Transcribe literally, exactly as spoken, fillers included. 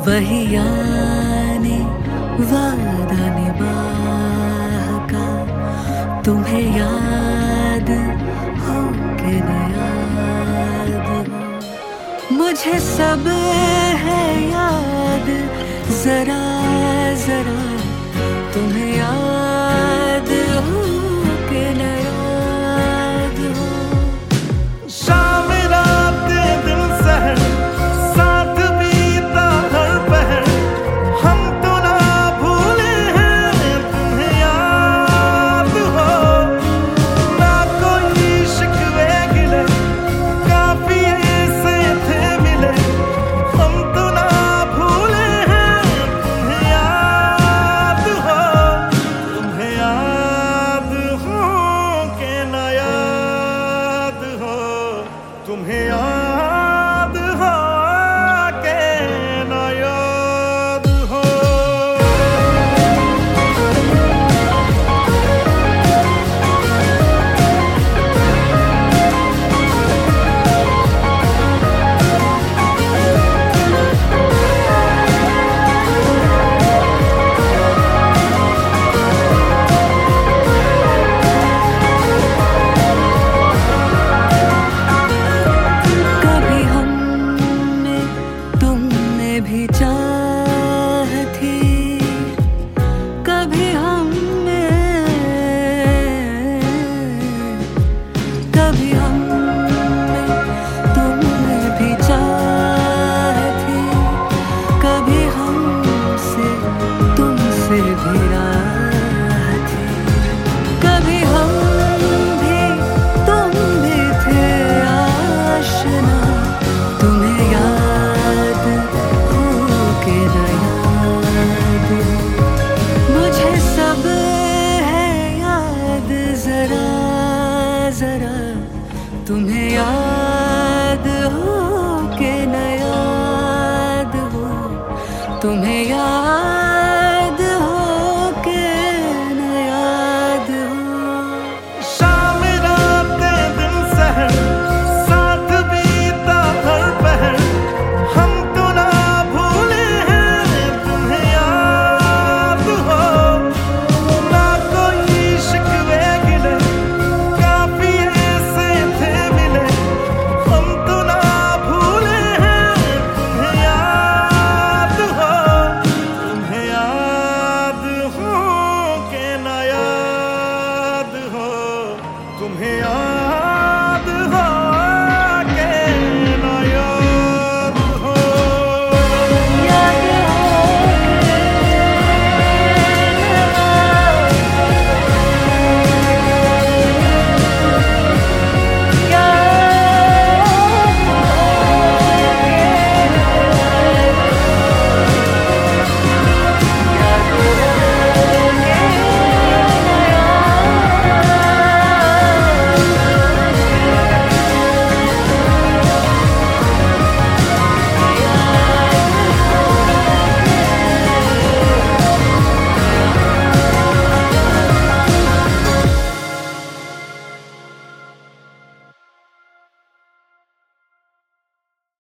वही यानी वादा निभाका, तुम्हें याद हो के न याद हो। मुझे सब है याद जरा जरा, तुम्हें याद हो के न याद हो। शाम रात दिन सहर साथ बीता हर पहर, हम तो ना भूले हैं तुम्हें याद हो। ना कोई शिकवे गिले काफिए से थे मिले, हम तो ना भूले हैं तुम्हें याद हो। तुम्हें याद हो के ना याद हो, तुम्हें याद हो के ना याद हो। कभी हम में तुमने भी चाह थी, कभी हम में कभी हम में तुमने भी चाह थी, कभी हमसे तुमसे भी राह थी। कभी हम भी तुम भी थे आशना, तुम्हें याद हो के न याद हो। मुझे सब है याद जरा जरा, तुम्हें याद हो के न याद हो। तुम्हें याद हो के न याद हो। शाम रात दिन सहर साथ बीता हर पहर, हम तो ना भूले हैं तुम्हें याद हो। ना कोई शिकवे गिले काफिए से थे मिले, हम तो ना भूले हैं तुम्हें याद हो। तुम्हें याद हो के ना याद हो, तुम्हें याद